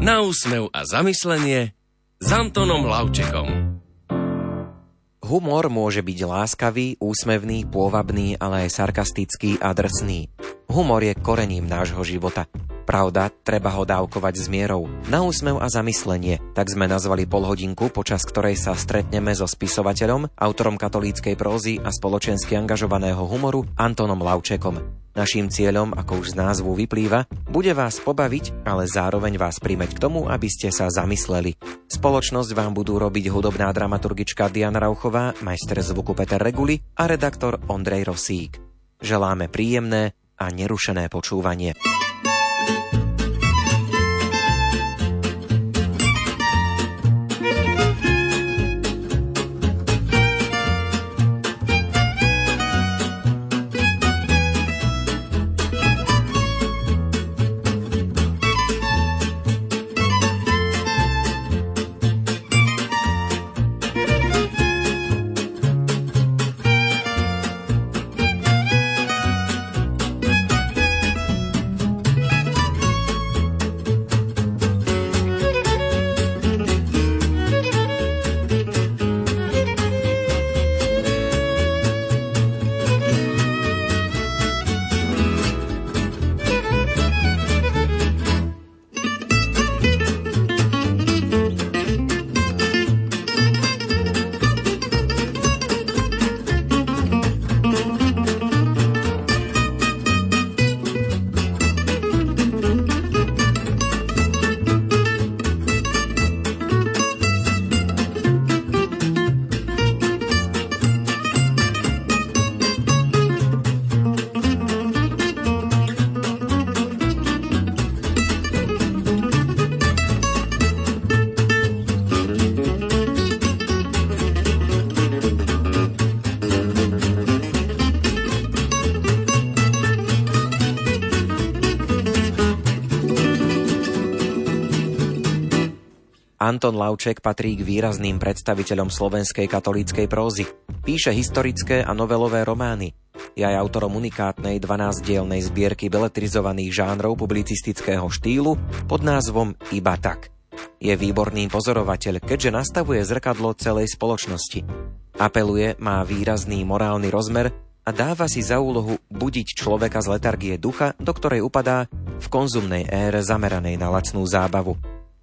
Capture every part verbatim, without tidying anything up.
Na úsmev a zamyslenie s Antonom Lavčekom. Humor môže byť láskavý, úsmevný, pôvabný, ale aj sarkastický a drsný. Humor je korením nášho života. Pravda, treba ho dávkovať s mierou. Na úsmev a zamyslenie, tak sme nazvali polhodinku, počas ktorej sa stretneme so spisovateľom, autorom katolíckej prózy a spoločensky angažovaného humoru Antonom Lavčekom. Naším cieľom, ako už z názvu vyplýva, bude vás pobaviť, ale zároveň vás primäť k tomu, aby ste sa zamysleli. Spoločnosť vám budú robiť hudobná dramaturgička Diana Rauchová, majster zvuku Peter Reguli a redaktor Ondrej Rosík. Želáme príjemné a nerušené počúvanie. Anton Lavček patrí k výrazným predstaviteľom slovenskej katolíckej prózy. Píše historické a novelové romány. Je aj autorom unikátnej dvanásťdielnej zbierky beletrizovaných žánrov publicistického štýlu pod názvom Iba tak. Je výborný pozorovateľ, keďže nastavuje zrkadlo celej spoločnosti. Apeluje, má výrazný morálny rozmer a dáva si za úlohu budiť človeka z letargie ducha, do ktorej upadá v konzumnej ére zameranej na lacnú zábavu.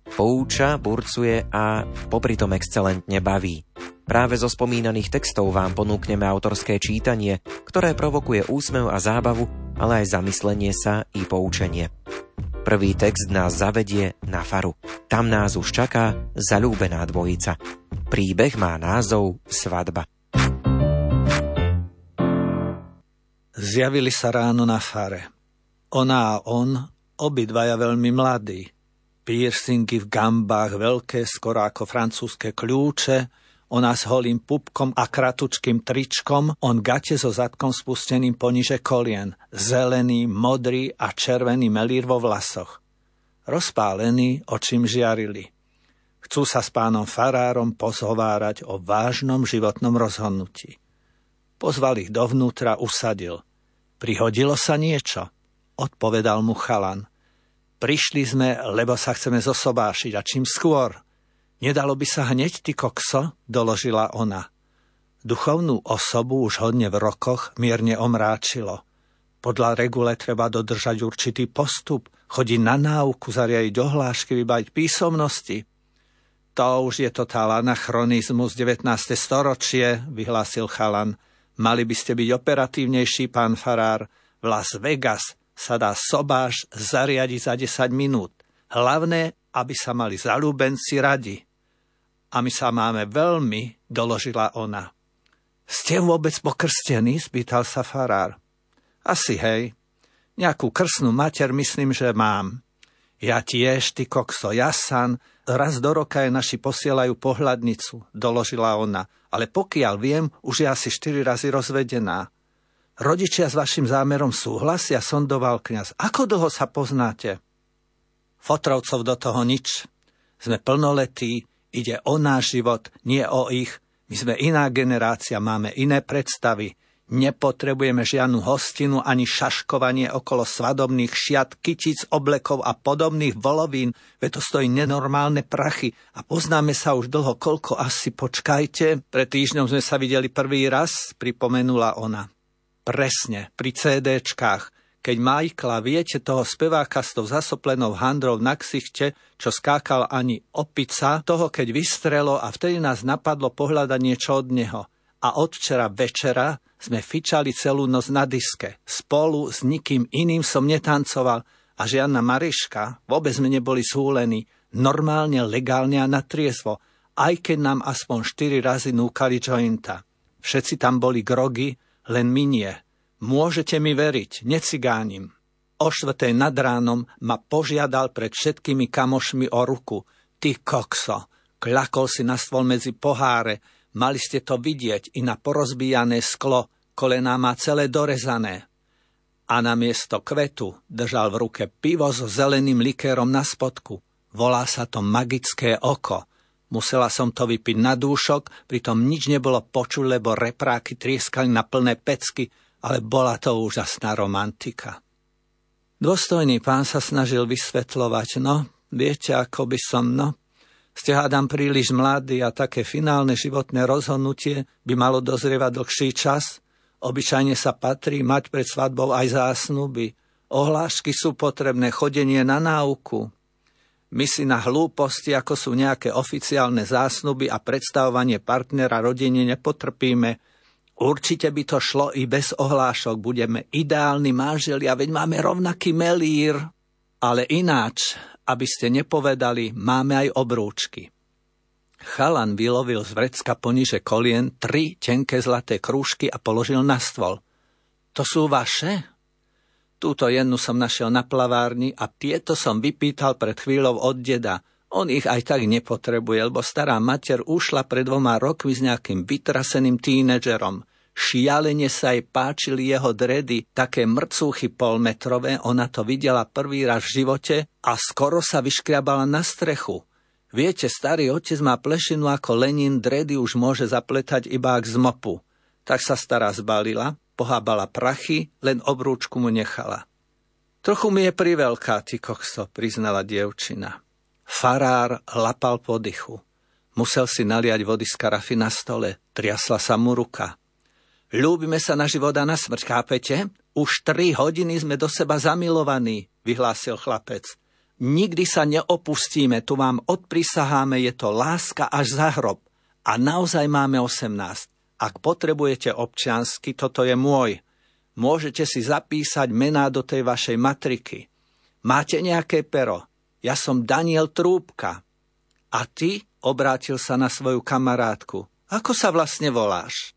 Pouča, burcuje a popritom excelentne baví. Práve zo spomínaných textov vám ponúkneme autorské čítanie, ktoré provokuje úsmev a zábavu, ale aj zamyslenie sa i poučenie. Prvý text nás zavedie na faru. Tam nás už čaká zaľúbená dvojica. Príbeh má názov Svadba. Zjavili sa ráno na fare. Ona a on, obidvaja veľmi mladí. Piercingy v gambách, veľké, skoro ako francúzske kľúče, ona s holým pupkom a kratučkým tričkom, on gate so zadkom spusteným poniže kolien, zelený, modrý a červený melír vo vlasoch. Rozpálení, očím žiarili. Chcú sa s pánom farárom pozhovárať o vážnom životnom rozhodnutí. Pozval ich dovnútra, usadil. Prihodilo sa niečo, odpovedal mu chalan. Prišli sme, lebo sa chceme zosobášiť a čím skôr. Nedalo by sa hneď, ty kokso, doložila ona. Duchovnú osobu už hodne v rokoch mierne omráčilo. Podľa regule treba dodržať určitý postup, chodiť na náuku, zariadiť ohlášky, vybaviť písomnosti. To už je totál anachronizmus, devätnáste storočie, vyhlásil chalan. Mali by ste byť operatívnejší, pán farár. V Las Vegas sa dá sobáš zariadiť za desať minút. Hlavné, aby sa mali zaľúbenci radi. A my sa máme veľmi, doložila ona. Ste vôbec pokrstení? Spýtal sa farár. Asi hej. Nejakú krstnú mater myslím, že mám. Ja tiež, ty kokso, jasan. Raz do roka je naši posielajú pohľadnicu, doložila ona. Ale pokiaľ viem, už je asi štyri razy rozvedená. Rodičia s vašim zámerom súhlasia, sondoval kňaz. Ako dlho sa poznáte? Fotrovcov do toho nič. Sme plnoletí, ide o náš život, nie o ich. My sme iná generácia, máme iné predstavy. Nepotrebujeme žiadnu hostinu ani šaškovanie okolo svadobných šiat, kytíc, oblekov a podobných volovín, veď to stojí nenormálne prachy a poznáme sa už dlho, koľko asi počkajte. Pred týždňom sme sa videli prvý raz, pripomenula ona. Presne, pri cédéčkách. Keď Michaela, viete, toho speváka s tou zasoplenou handrou na ksichte, čo skákal ani opica, toho keď vystrelo a vtedy nás napadlo pohľadať niečo od neho. A od včera večera sme fičali celú noc na diske. Spolu s nikým iným som netancoval a žiadna Mariška, vôbec sme neboli súlení, normálne, legálne a natriezvo, aj keď nám aspoň štyri razy núkali jointa. Všetci tam boli grogy, len my nie. Môžete mi veriť, necigánim. O štvrtej nad ránom ma požiadal pred všetkými kamošmi o ruku. Ty kokso, kľakol si na stôl medzi poháre, mali ste to vidieť i na porozbíjané sklo, kolená má celé dorezané. A namiesto kvetu držal v ruke pivo so zeleným likérom na spodku. Volá sa to magické oko. Musela som to vypiť na dúšok, pritom nič nebolo počuť, lebo repráky trieskali na plné pecky, ale bola to úžasná romantika. Dôstojný pán sa snažil vysvetľovať, no, viete, ako by som, no, ste hádam príliš mladý a také finálne životné rozhodnutie by malo dozrievať dlhší čas. Obyčajne sa patrí mať pred svadbou aj zásnuby. Ohlášky sú potrebné, chodenie na náuku. My si na hlúposti, ako sú nejaké oficiálne zásnuby a predstavovanie partnera rodine nepotrpíme. Určite by to šlo i bez ohlášok, budeme ideálni manželia, veď máme rovnaký melír. Ale ináč, aby ste nepovedali, máme aj obrúčky. Chalan vylovil z vrecka poniže kolien tri tenké zlaté krúžky a položil na stôl. To sú vaše? Túto jednu som našiel na plavárni a tieto som vypýtal pred chvíľou od deda. On ich aj tak nepotrebuje, lebo stará mater ušla pred dvoma rokmi s nejakým vytraseným tínedžerom. Šialene sa jej páčili jeho dredy, také mrcúchy polmetrové, ona to videla prvý raz v živote a skoro sa vyškriabala na strechu. Viete, starý otec má plešinu ako Lenin, dredy už môže zapletať iba ak z mopu. Tak sa stará zbalila, pohábala prachy, len obrúčku mu nechala. Trochu mi je priveľká, ty kokso, priznala dievčina. Farár lapal po dychu. Musel si naliať vody z karafy na stole. Triasla sa mu ruka. Ľúbime sa na život a na smrť, chápete? Už tri hodiny sme do seba zamilovaní, vyhlásil chlapec. Nikdy sa neopustíme, tu vám odprisaháme, je to láska až za hrob. A naozaj máme osemnásť. Ak potrebujete občiansky, toto je môj. Môžete si zapísať mená do tej vašej matriky. Máte nejaké pero? Ja som Daniel Trúbka. A ty? Obrátil sa na svoju kamarátku. Ako sa vlastne voláš?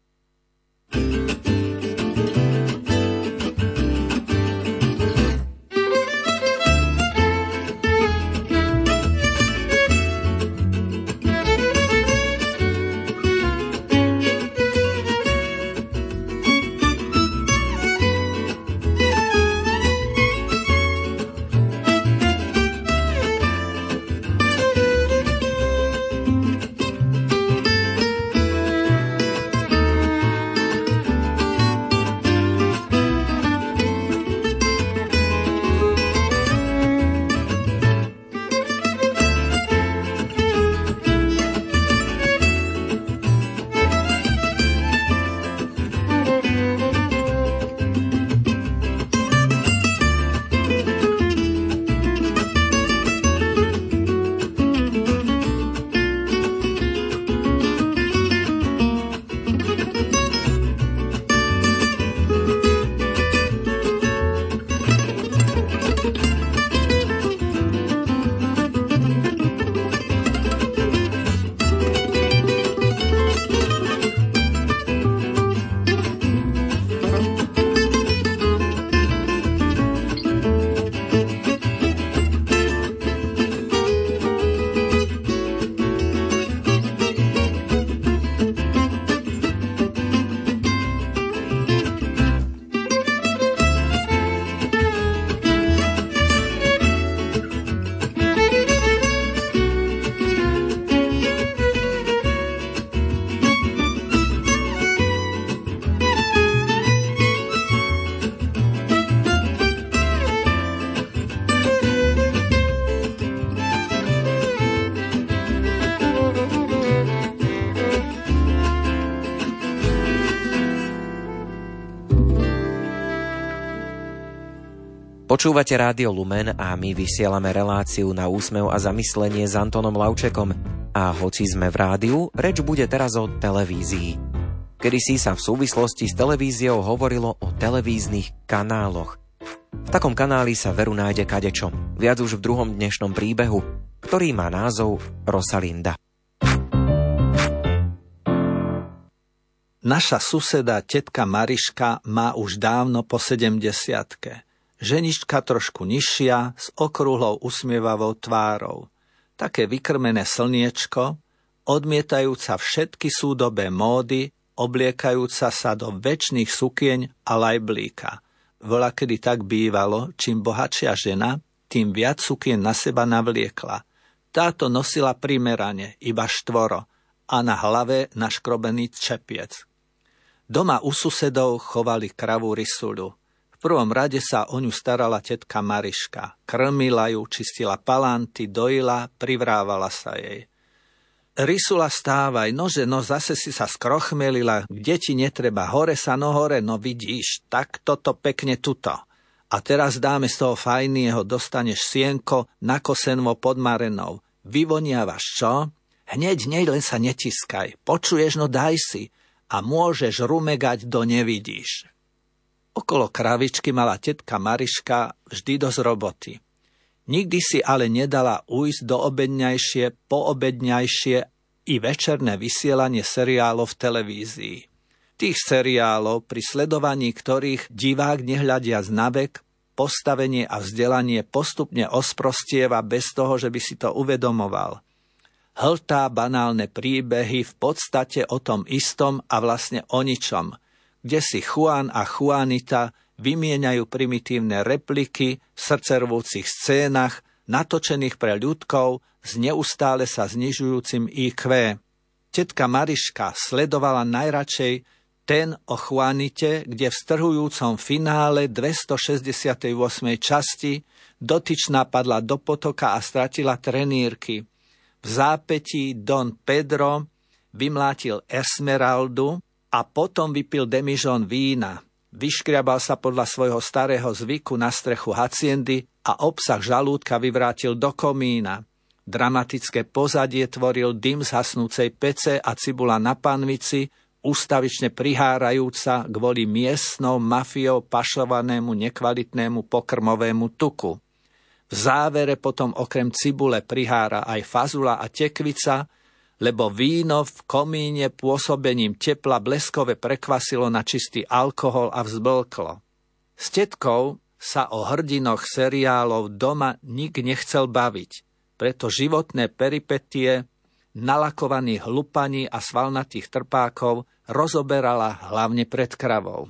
Počúvate Rádio Lumen a my vysielame reláciu Na úsmev a zamyslenie s Antonom Lavčekom. A hoci sme v rádiu, reč bude teraz o televízii. Kedysi sa v súvislosti s televíziou hovorilo o televíznych kanáloch. V takom kanáli sa veru nájde kadečo. Viac už v druhom dnešnom príbehu, ktorý má názov Rosalinda. Naša suseda tetka Mariška má už dávno po sedemdesiatke. Ženička trošku nižšia, s okrúhlou usmievavou tvárou. Také vykrmené slniečko, odmietajúca všetky súdobé módy, obliekajúca sa do večných sukieň a lajblíka. Voľakedy tak bývalo, čím bohatšia žena, tým viac sukien na seba navliekla. Táto nosila primerane, iba štvoro, a na hlave naškrobený čepiec. Doma u susedov chovali kravu Risulu. V prvom rade sa o ňu starala tetka Mariška. Krmila ju, čistila palanty, dojila, privrávala sa jej. Risula, stávaj, nože, no zase si sa skrochmelila, kde ti netreba, hore sa, no hore, no vidíš, tak toto pekne tuto. A teraz dáme z toho fajného, dostaneš sienko na kosenvo pod marenou. Vyvoniavaš, čo? Hneď, hneď, len sa netiskaj. Počuješ, no daj si. A môžeš rumegať, do nevidíš. Okolo kravičky mala tetka Mariška vždy dosť roboty. Nikdy si ale nedala ujsť do obedňajšie, poobedňajšie i večerné vysielanie seriálov v televízii. Tých seriálov, pri sledovaní ktorých divák nehľadiac na vek, postavenie a vzdelanie postupne osprostieva bez toho, že by si to uvedomoval. Hltá banálne príbehy v podstate o tom istom a vlastne o ničom, kde si Juan a Juanita vymieňajú primitívne repliky v srdcervúcich scénach, natočených pre ľudkov s neustále sa znižujúcim í kvé. Tetka Mariška sledovala najradšej ten o Juanite, kde v strhujúcom finále dvestošesťdesiatej ôsmej časti dotyčná padla do potoka a stratila trenírky. V zápätí Don Pedro vymlátil Esmeraldu a potom vypil demižón vína. Vyškriabal sa podľa svojho starého zvyku na strechu haciendy a obsah žalúdka vyvrátil do komína. Dramatické pozadie tvoril dym z hasnúcej pece a cibula na panvici, ústavične prihárajúca kvôli miestnou mafiou pašovanému nekvalitnému pokrmovému tuku. V závere potom okrem cibule prihára aj fazula a tekvica, lebo víno v komíne pôsobením tepla bleskove prekvasilo na čistý alkohol a vzblklo. S tetkou sa o hrdinoch seriálov doma nik nechcel baviť, preto životné peripetie nalakovaných hlupaní a svalnatých trpákov rozoberala hlavne pred kravou.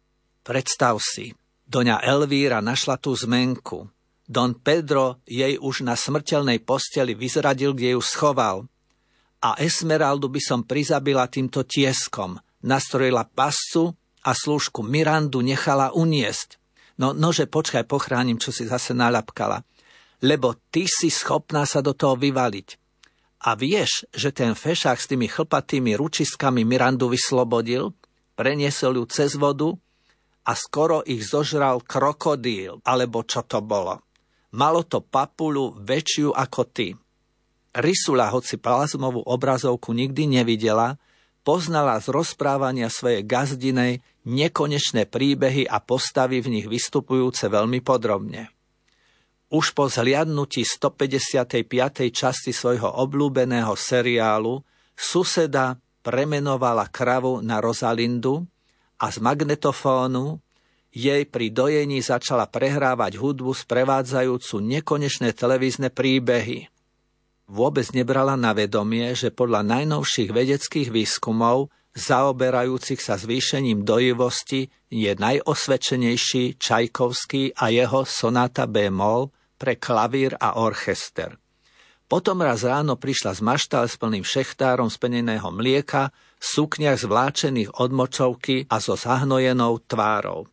Predstav si, doňa Elvíra našla tú zmenku. Don Pedro jej už na smrteľnej posteli vyzradil, kde ju schoval. A Esmeraldu by som prizabila týmto tieskom. Nastrojila pascu a slúžku Mirandu nechala uniesť. No, nože, počkaj, pochránim, čo si zase naľapkala. Lebo ty si schopná sa do toho vyvaliť. A vieš, že ten fešák s tými chlpatými ručiskami Mirandu vyslobodil, preniesol ju cez vodu a skoro ich zožral krokodíl, alebo čo to bolo. Malo to papuľu väčšiu ako ty. Risula, hoci plazmovú obrazovku nikdy nevidela, poznala z rozprávania svojej gazdinej nekonečné príbehy a postavy v nich vystupujúce veľmi podrobne. Už po zhliadnutí stopäťdesiatej piatej časti svojho obľúbeného seriálu suseda premenovala kravu na Rosalindu a z magnetofónu jej pri dojení začala prehrávať hudbu sprevádzajúcu nekonečné televízne príbehy. Vôbec nebrala na vedomie, že podľa najnovších vedeckých výskumov, zaoberajúcich sa zvýšením dojivosti, je najosvedčenejší Čajkovský a jeho sonáta bémol pre klavír a orchester. Potom raz ráno prišla z maštale s plným šechtárom speneného mlieka, v sukniach zvláčených od močovky a so zahnojenou tvárou.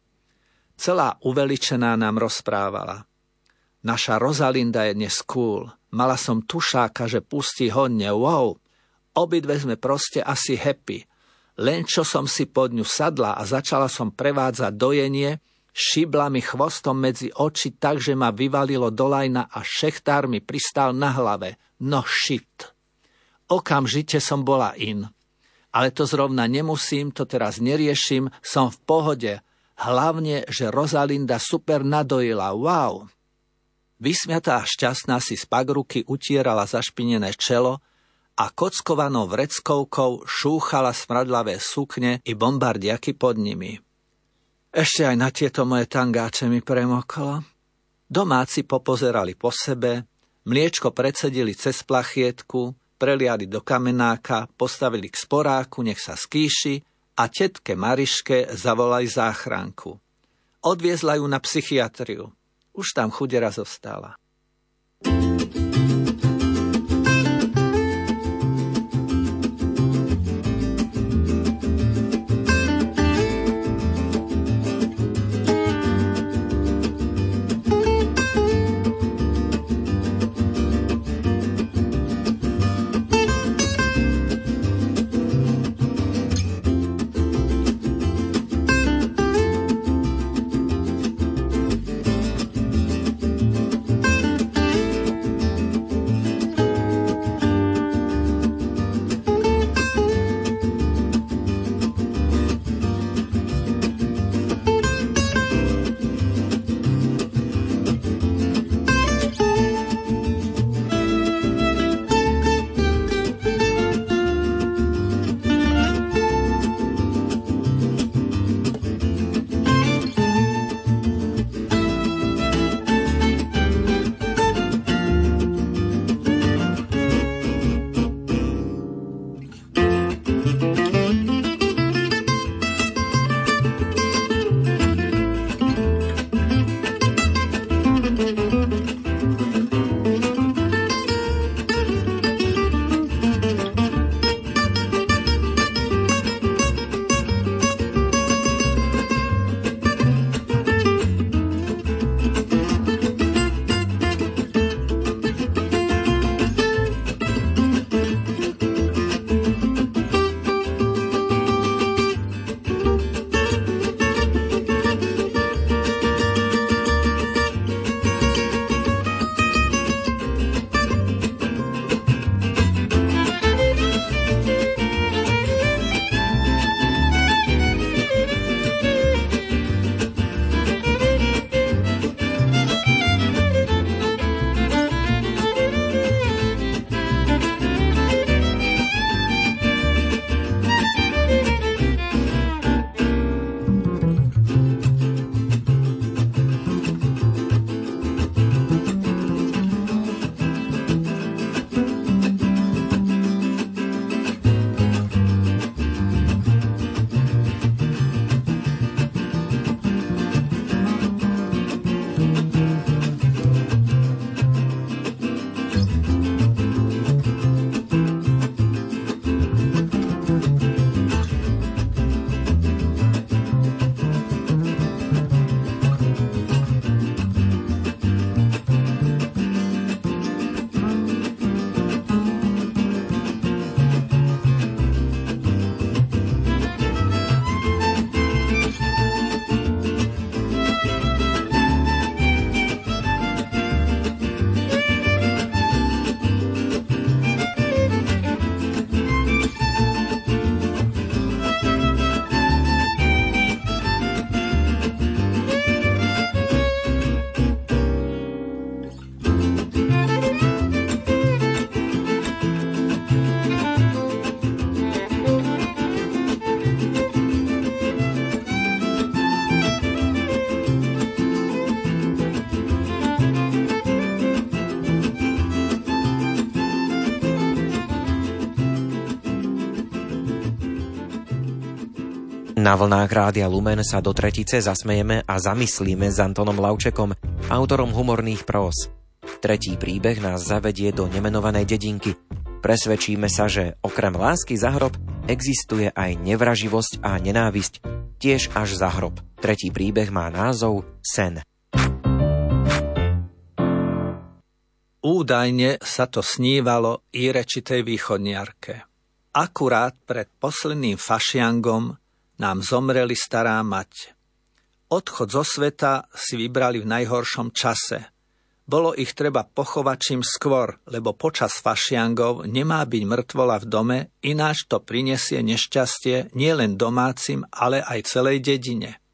Celá uveličená nám rozprávala. Naša Rosalinda je dnes cool. Mala som tušáka, že pustí hodne, wow. Obidve sme proste asi happy. Len čo som si pod ňu sadla a začala som prevádzať dojenie, Šibla mi chvostom medzi oči tak, že ma vyvalilo do lajna a šechtár mi pristal na hlave. No shit. Okamžite som bola in. Ale to zrovna nemusím, to teraz neriešim, som v pohode. Hlavne, že Rosalinda super nadojila. Wow. Vysmiatá a šťastná si z pagruky utierala zašpinené čelo a kockovanou vreckovkou šúchala smradlavé sukne i bombardiaky pod nimi. Ešte aj na tieto moje tangáče mi premoklo. Domáci popozerali po sebe, mliečko predsedili cez plachietku, preliali do kamenáka, postavili k sporáku, nech sa skýši a tetke Mariške zavolali záchranku. Odviezla ju na psychiatriu. Už tam chudera zostala. Na vlnách Rádia Lumen sa do tretice zasmejeme a zamyslíme s Antonom Lavčekom, autorom humorných prós. Tretí príbeh nás zavedie do nemenovanej dedinky. Presvedčíme sa, že okrem lásky za hrob existuje aj nevraživosť a nenávisť, tiež až za hrob. Tretí príbeh má názov Sen. Údajne sa to snívalo i rečitej východniarke. Akurát pred posledným fašiangom nám zomreli stará mať. Odchod zo sveta si vybrali v najhoršom čase. Bolo ich treba pochovať čím skôr, lebo počas fašiangov nemá byť mŕtvola v dome, ináč to prinesie nešťastie nielen domácim, ale aj celej dedine.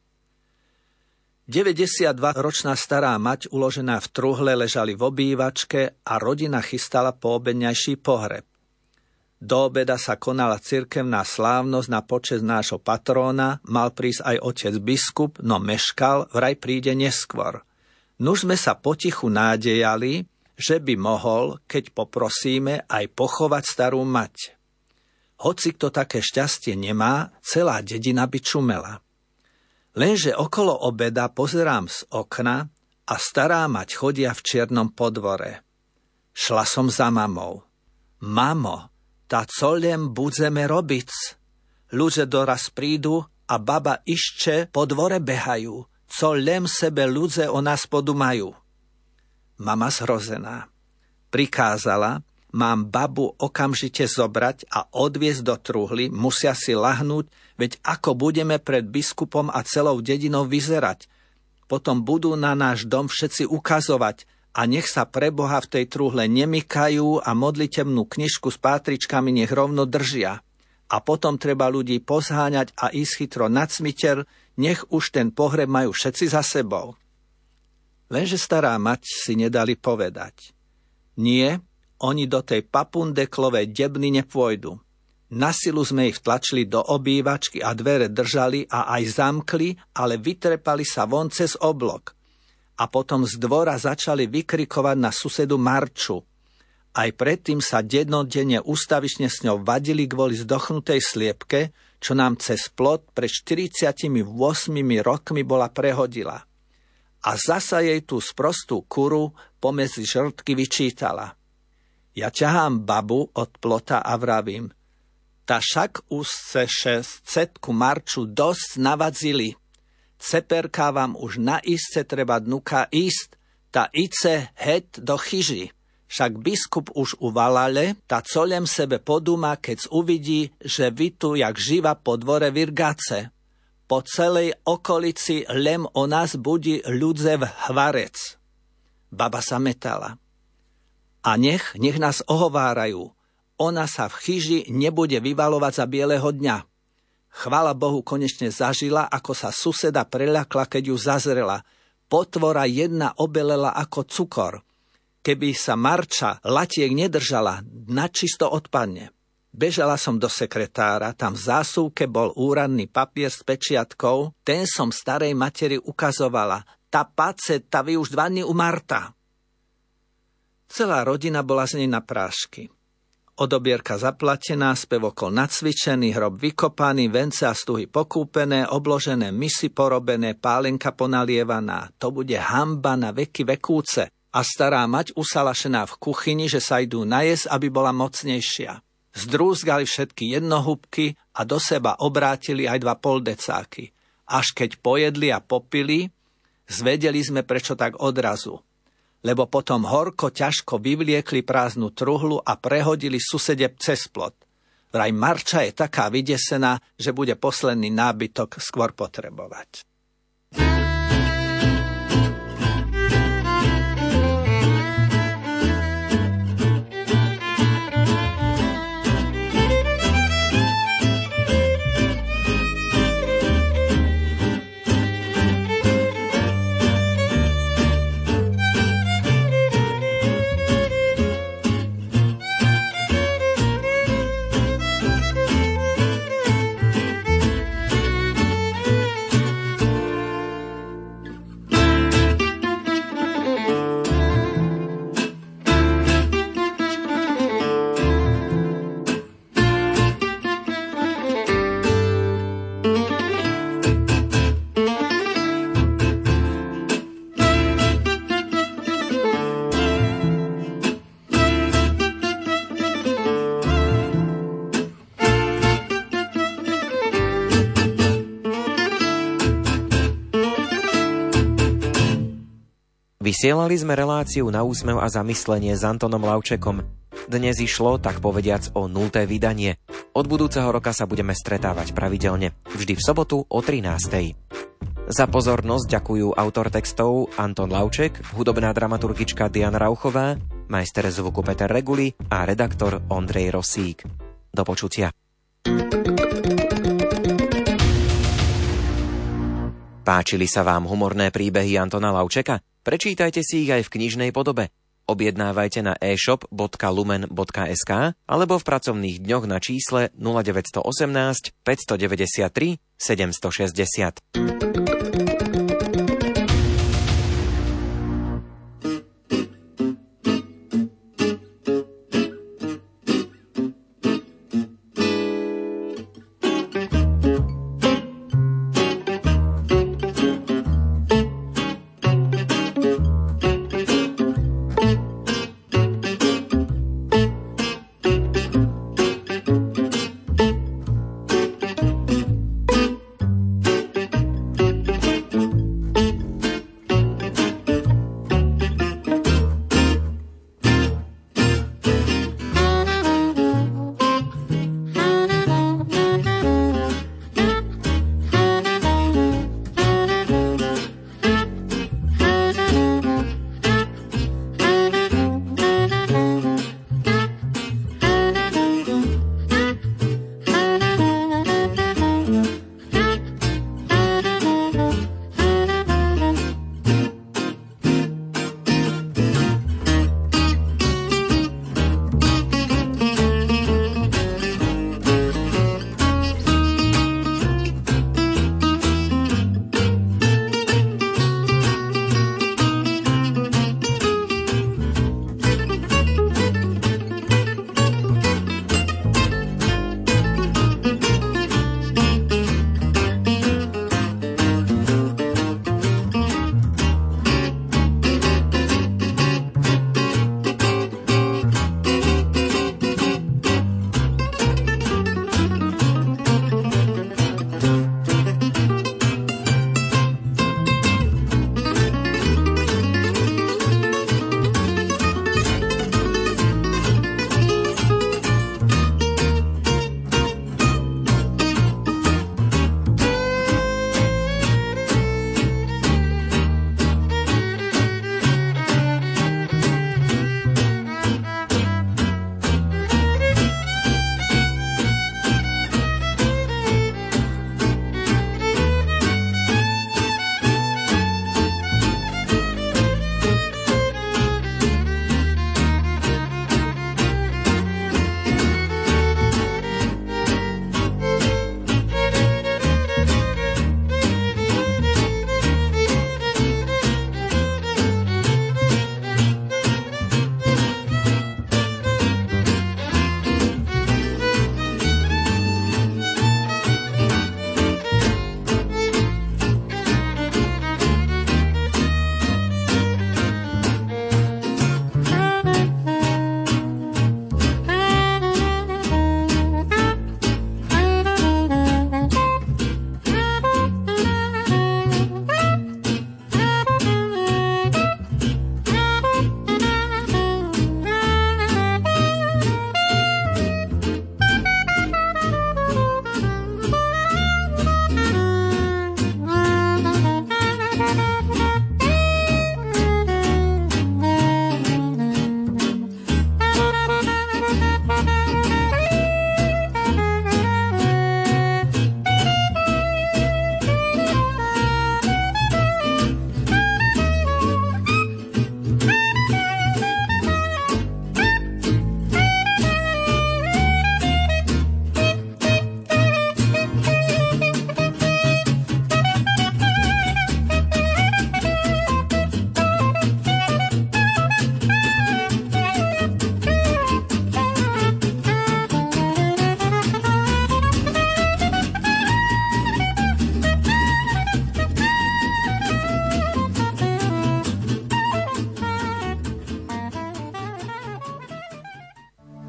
deväťdesiatdvaročná stará mať uložená v truhle ležali v obývačke a rodina chystala poobedňajší pohreb. Do obeda sa konala cirkevná slávnosť na počesť nášho patróna, mal prísť aj otec biskup, no meškal, vraj príde neskôr. Nuž sme sa potichu nádejali, že by mohol, keď poprosíme, aj pochovať starú mať. Hoci kto také šťastie nemá, celá dedina by čumela. Lenže okolo obeda pozerám z okna a stará mať chodia v čiernom podvore. Šla som za mamou. Mamo, tá co len budeme robiť? Ľudia doraz prídu a baba išče po dvore behajú. Co len sebe ľudze o nás podumajú. Mama zhrozená. Prikázala, mám babu okamžite zobrať a odviesť do truhly, musia si lahnúť, veď ako budeme pred biskupom a celou dedinou vyzerať. Potom budú na náš dom všetci ukazovať a nech sa pre Boha v tej truhle nemykajú a modlitebnú knižku s pátričkami nech rovno držia. A potom treba ľudí pozháňať a ísť chytro na cmiter, nech už ten pohreb majú všetci za sebou. Lenže stará mať si nedali povedať. Nie, oni do tej papundeklovej debny nepôjdu. Na silu sme ich vtlačili do obývačky a dvere držali a aj zamkli, ale vytrepali sa von cez oblok. A potom z dvora začali vykrikovať na susedu Marču. Aj predtým sa dennodenne ústavične s ňou vadili kvôli zdochnutej sliepke, čo nám cez plot pred štyridsiatimi ôsmimi rokmi bola prehodila. A zasa jej tú sprostú kuru pomedzi žrtky vyčítala. Ja ťahám babu od plota a vravím, tá však už se šestcetku Marču dosť navadzili. Ceperká vám už na isce treba dnuka ísť, tá ice heď do chyži. Však biskup už uvalale, tá colem sebe podúma, keď uvidí, že vy tu jak živa po dvore virgace. Po celej okolici lem o nás budí ľudze v hvarec. Baba sa metala. A nech, nech nás ohovárajú. Ona sa v chyži nebude vyvalovať za bieleho dňa. Chvála Bohu konečne zažila, ako sa suseda preľakla, keď ju zazrela. Potvora jedna obelela ako cukor. Keby sa Marča latiek nedržala, načisto odpadne. Bežala som do sekretára, tam v zásuvke bol úradný papier s pečiatkou, ten som starej materi ukazovala. Tá pace, tá vy už dva dni u Marta. Celá rodina bola z nej na prášky. Odobierka zaplatená, spev okol nacvičený, hrob vykopaný, vence a stuhy pokúpené, obložené misy porobené, pálenka ponalievaná. To bude hanba na veky vekúce. A stará mať usalašená v kuchyni, že sa idú najesť, aby bola mocnejšia. Zdrúzgali všetky jednohúbky a do seba obrátili aj dva poldecáky. Až keď pojedli a popili, zvedeli sme prečo tak odrazu. Lebo potom horko ťažko vyvliekli prázdnu truhlu a prehodili susede cez plot. Vraj Marča je taká vydesená, že bude posledný nábytok skôr potrebovať. Vysielali sme reláciu Na úsmev a zamyslenie s Antonom Lavčekom. Dnes išlo, tak povediac, o nulté vydanie. Od budúceho roka sa budeme stretávať pravidelne, vždy v sobotu o trinástej. Za pozornosť ďakujú autor textov Anton Lauček, hudobná dramaturgička Diana Rauchová, majster zvuku Peter Reguli a redaktor Ondrej Rosík. Do počutia. Páčili sa vám humorné príbehy Antona Laučeka? Prečítajte si ich aj v knižnej podobe. Objednávajte na e-shop bodka lumen bodka es ká alebo v pracovných dňoch na čísle nula deväť jedna osem päť deväť tri sedem šesť nula.